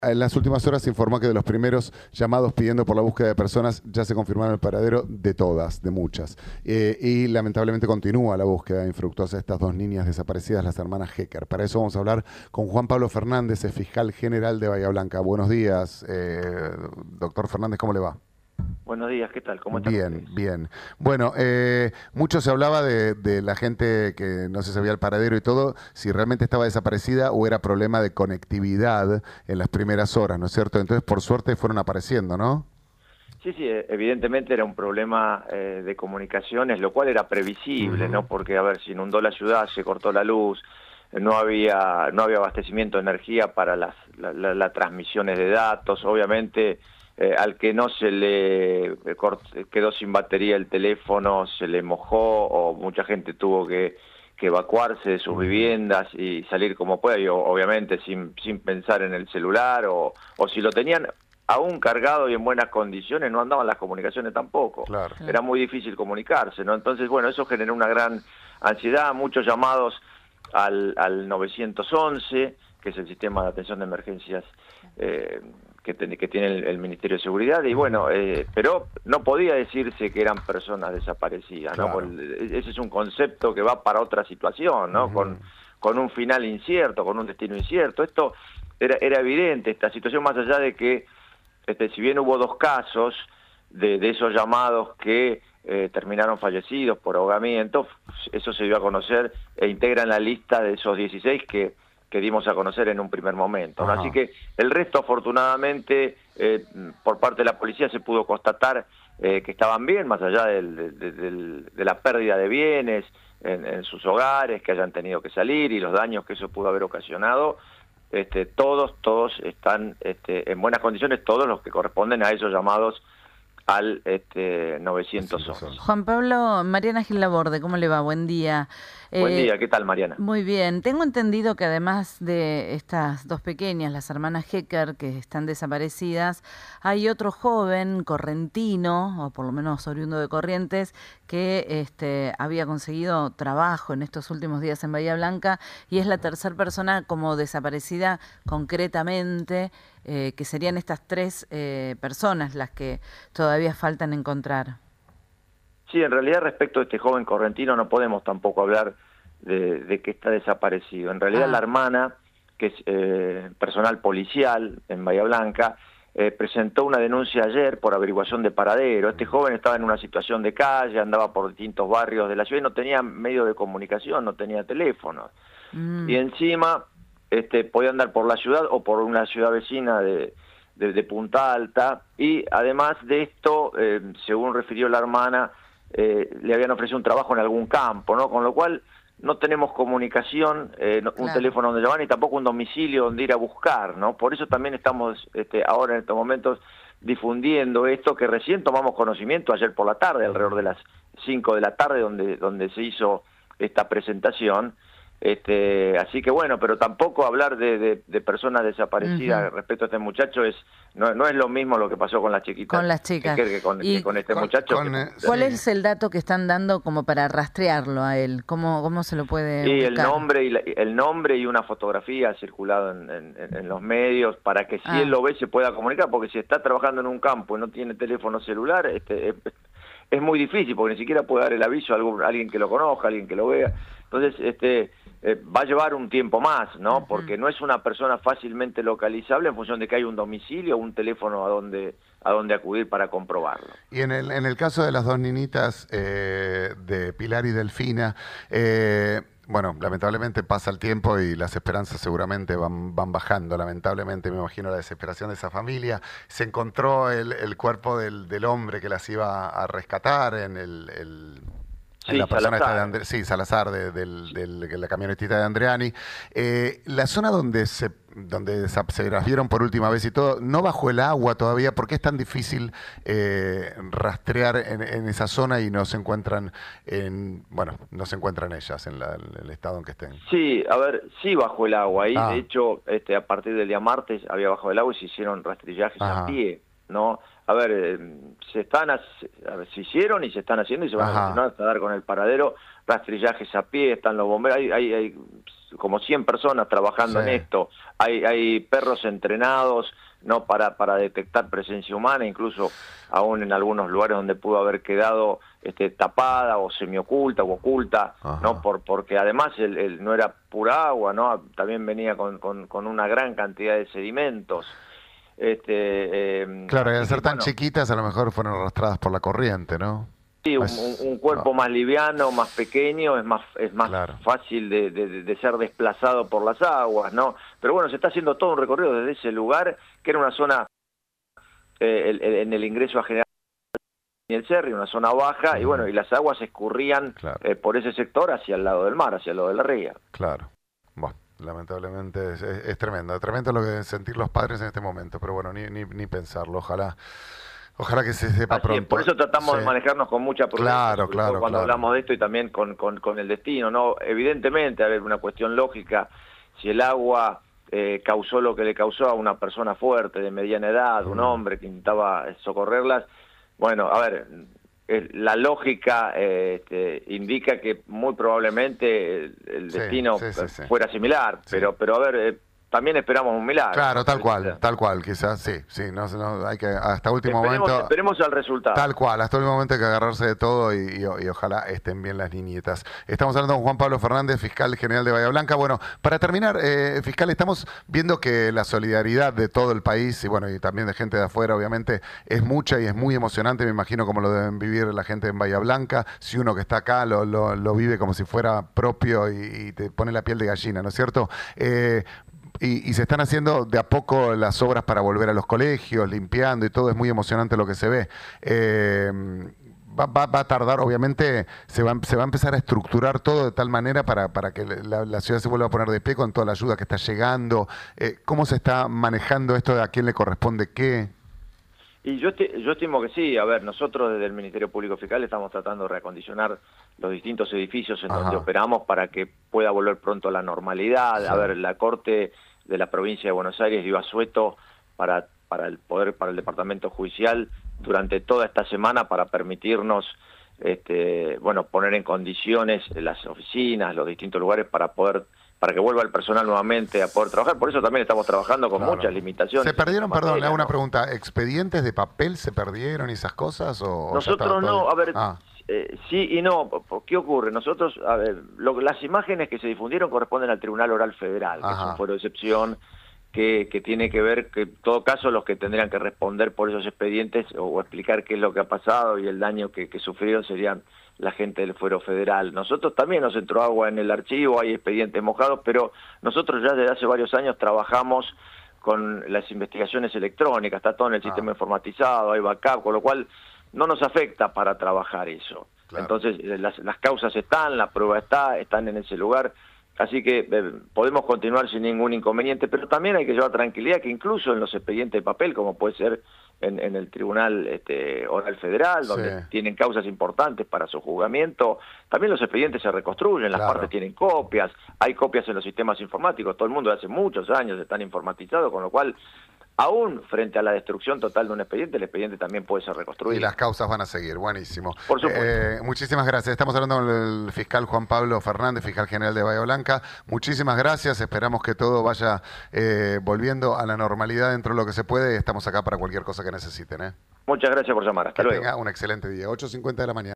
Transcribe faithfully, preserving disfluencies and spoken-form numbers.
En las últimas horas se informó que de los primeros llamados pidiendo por la búsqueda de personas ya se confirmaron el paradero de todas, de muchas. Eh, y lamentablemente continúa la búsqueda infructuosa de estas dos niñas desaparecidas, las hermanas Hecker. Para eso vamos a hablar con Juan Pablo Fernández, el fiscal general de Bahía Blanca. Buenos días, eh, doctor Fernández, ¿cómo le va? Buenos días, ¿qué tal? ¿Cómo están Bien, ustedes? bien. Bueno, eh, mucho se hablaba de, de la gente que no se sabía el paradero y todo, si realmente estaba desaparecida o era problema de conectividad en las primeras horas, ¿no es cierto? Entonces, por suerte, fueron apareciendo, ¿no? Sí, sí, eh, evidentemente era un problema eh, de comunicaciones, lo cual era previsible, Ujú. ¿no? Porque, a ver, se inundó la ciudad, se cortó la luz, eh, no había no había abastecimiento de energía para las la, la- las transmisiones de datos, obviamente eh, al que no se le eh, cort- quedó sin batería el teléfono, se le mojó o mucha gente tuvo que, que evacuarse de sus Ujú. viviendas y salir como pueda, y o- obviamente sin, sin pensar en el celular o, o si lo tenían aún cargado y en buenas condiciones, no andaban las comunicaciones tampoco. Claro. Claro. Era muy difícil comunicarse, ¿no? Entonces, bueno, eso generó una gran ansiedad, muchos llamados al, al nueve once, que es el sistema de atención de emergencias eh, que, ten- que tiene el, el Ministerio de Seguridad, y Ujú. bueno, eh, pero no podía decirse que eran personas desaparecidas, ¿no? Claro. Por- ese es un concepto que va para otra situación, ¿no? Ujú. Con, con un final incierto, con un destino incierto. Esto era, era evidente, esta situación, más allá de que este, si bien hubo dos casos de, de esos llamados que eh, terminaron fallecidos por ahogamiento, eso se dio a conocer e integra en la lista de esos dieciséis que, que dimos a conocer en un primer momento, ¿no? Así Ajá. que el resto, afortunadamente, eh, por parte de la policía se pudo constatar eh, que estaban bien, más allá del- del- del- de la pérdida de bienes en, en sus hogares, que hayan tenido que salir y los daños que eso pudo haber ocasionado. Este, todos, todos están este, en buenas condiciones, todos los que corresponden a esos llamados al este, nueve once. Juan Pablo, Mariana Gil Laborde, ¿cómo le va? Buen día. Buen Eh, día, ¿qué tal, Mariana? muy bien. Tengo entendido que además de estas dos pequeñas, las hermanas Hecker, que están desaparecidas, hay otro joven correntino, o por lo menos oriundo de Corrientes, que este, había conseguido trabajo en estos últimos días en Bahía Blanca y es la tercera persona como desaparecida concretamente, eh, que serían estas tres eh, personas las que todavía faltan encontrar. Sí, en realidad respecto a este joven correntino no podemos tampoco hablar de, de que está desaparecido. En realidad Ah, la hermana, que es eh, personal policial en Bahía Blanca, eh, presentó una denuncia ayer por averiguación de paradero. Este joven estaba en una situación de calle, andaba por distintos barrios de la ciudad y no tenía medio de comunicación, no tenía teléfono. mm, Y encima este, podía andar por la ciudad o por una ciudad vecina de, de, de Punta Alta, y además de esto, eh, según refirió la hermana, eh, le habían ofrecido un trabajo en algún campo, ¿no? Con lo cual no tenemos comunicación, eh, no- un claro. teléfono donde llamar, ni tampoco un domicilio donde ir a buscar, ¿no? Por eso también estamos este, ahora en estos momentos difundiendo esto, que recién tomamos conocimiento ayer por la tarde, alrededor de las cinco de la tarde, donde, donde se hizo esta presentación. Este, así que bueno, pero tampoco hablar de, de, de personas Ujú. desaparecidas respecto a este muchacho es no, no es lo mismo lo que pasó con las chiquitas Con las que, chicas. que, con, que ¿Y con este Con, muchacho. Que, con, eh, cuál sí. es el dato que están dando como para rastrearlo a él? ¿Cómo, cómo se lo puede y el ubicar? nombre y la- el nombre y una fotografía ha circulado en, en, en los medios para que si él Ah, lo ve se pueda comunicar, porque si está trabajando en un campo y no tiene teléfono celular, este, es, es muy difícil, porque ni siquiera puede dar el aviso a, algún, a alguien que lo conozca, a alguien que lo vea. Entonces, este, eh, va a llevar un tiempo más, ¿no? ujú. Porque no es una persona fácilmente localizable en función de que hay un domicilio o un teléfono a donde, a donde acudir para comprobarlo. Y en el, en el caso de las dos niñitas, eh, de Pilar y Delfina, eh, bueno, lamentablemente pasa el tiempo y las esperanzas seguramente van, van bajando, lamentablemente me imagino la desesperación de esa familia. Se encontró el, el cuerpo del, del hombre que las iba a rescatar en el... el- en Sí, la persona esta de Salazar. Andre- sí, Salazar, de, del- del- de la camionetita de Andreani. Eh, la zona donde se donde se se las vieron por última vez y todo, ¿no bajó el agua todavía? ¿Por qué es tan difícil eh, rastrear en, en esa zona y no se encuentran en, bueno, no se encuentran ellas en, la- en el estado en que estén? Sí, a ver, sí bajó el agua ahí. De Ah, hecho, este, a partir del día martes había bajado el agua y se hicieron rastrillajes a ajá, pie, ¿no? A ver, eh, se están, hac- a ver, se hicieron y se están haciendo y se van a ajá, continuar hasta dar con el paradero, rastrillajes a pie, están los bomberos, hay, hay, hay como cien personas trabajando sí. en esto. Hay, hay perros entrenados, no para, para detectar presencia humana, incluso aún en algunos lugares donde pudo haber quedado este, tapada o semioculta o oculta, Ajá. no por porque además el, el, no era pura agua, no también venía con, con, con una gran cantidad de sedimentos. Este, eh, claro, y al ser que, tan bueno, chiquitas a lo mejor fueron arrastradas por la corriente, ¿no? sí, un, Es, un cuerpo no. más liviano, más pequeño, es más es más Claro. fácil de, de, de ser desplazado por las aguas, ¿no? Pero bueno, se está haciendo todo un recorrido desde ese lugar, que era una zona, eh, el, el, en el ingreso a General el Cerri, una zona baja, Uh-huh. y bueno, y las aguas escurrían Claro. eh, por ese sector hacia el lado del mar, hacia el lado de la ría. Claro. Bueno, lamentablemente es, es, es tremendo, es tremendo lo que deben sentir los padres en este momento, pero bueno, ni, ni, ni pensarlo, ojalá. Ojalá que se sepa Así es, pronto. por eso tratamos Sí. de manejarnos con mucha prudencia, Claro, sobre claro, todo cuando claro. hablamos de esto y también con, con, con el destino, ¿no? Evidentemente, a ver, una cuestión lógica, si el agua eh, causó lo que le causó a una persona fuerte, de mediana edad, Mm. un hombre que intentaba socorrerlas, bueno, a ver, eh, la lógica eh, este, indica que muy probablemente el, el Sí, destino sí, sí, sí. fuera similar, Sí. pero, pero a ver... Eh, también esperamos un milagro. Claro, tal ¿no? cual, tal cual, quizás, sí, sí, no, no, hay que, hasta último Esperemos, momento... esperemos al resultado. Tal cual, hasta el momento hay que agarrarse de todo y, y, y ojalá estén bien las niñitas. Estamos hablando con Juan Pablo Fernández, fiscal general de Bahía Blanca. Bueno, para terminar, eh, fiscal, estamos viendo que la solidaridad de todo el país y bueno, y también de gente de afuera, obviamente, es mucha y es muy emocionante. Me imagino cómo lo deben vivir la gente en Bahía Blanca. Si uno que está acá lo, lo, lo vive como si fuera propio y, y te pone la piel de gallina, ¿no es cierto? Eh, Y, y se están haciendo de a poco las obras para volver a los colegios, limpiando y todo, es muy emocionante lo que se ve. Eh, va, va, va a tardar, obviamente, se va, se va a empezar a estructurar todo de tal manera para, para que la, la ciudad se vuelva a poner de pie con toda la ayuda que está llegando. Eh, ¿Cómo se está manejando esto de a quién le corresponde qué? Y yo, esti- yo estimo que sí. A ver, nosotros desde el Ministerio Público Fiscal estamos tratando de reacondicionar los distintos edificios en Ajá. donde operamos para que pueda volver pronto a la normalidad. Sí. A ver, la Corte de la Provincia de Buenos Aires dio asueto para, para el poder, para el Departamento Judicial durante toda esta semana para permitirnos este, bueno, poner en condiciones las oficinas, los distintos lugares para poder para que vuelva el personal nuevamente a poder trabajar. Por eso también estamos trabajando con Claro. muchas limitaciones. ¿Se perdieron, en esta perdón, le hago materia, una ¿no? pregunta, expedientes de papel se perdieron y esas cosas? O, o ya Nosotros está no, todo- a ver, Ah, eh, sí y no. ¿Qué ocurre? Nosotros, a ver, lo- las imágenes que se difundieron corresponden al Tribunal Oral Federal, que Ajá. es un fuero de excepción que, que tiene que ver, que en todo caso los que tendrían que responder por esos expedientes o, o explicar qué es lo que ha pasado y el daño que, que sufrieron serían la gente del fuero federal. Nosotros también nos entró agua en el archivo, hay expedientes mojados, pero nosotros ya desde hace varios años trabajamos con las investigaciones electrónicas, está todo en el Ah. sistema informatizado, hay backup, con lo cual no nos afecta para trabajar eso. Claro. Entonces, eh, las, las causas están, la prueba está, están en ese lugar, así que eh, podemos continuar sin ningún inconveniente, pero también hay que llevar tranquilidad que incluso en los expedientes de papel, como puede ser en, en el Tribunal este, Oral Federal, donde Sí. tienen causas importantes para su juzgamiento, también los expedientes se reconstruyen, las Claro. partes tienen copias, hay copias en los sistemas informáticos, todo el mundo de hace muchos años están informatizados, con lo cual, aún frente a la destrucción total de un expediente, el expediente también puede ser reconstruido. y las causas van a seguir, buenísimo. Por supuesto. Eh, muchísimas gracias. Estamos hablando con el fiscal Juan Pablo Fernández, fiscal general de Bahía Blanca. Muchísimas gracias. Esperamos que todo vaya eh, volviendo a la normalidad dentro de lo que se puede. Estamos acá para cualquier cosa que necesiten. ¿eh? Muchas gracias por llamar. Hasta Que luego. tenga un excelente día. ocho cincuenta de la mañana.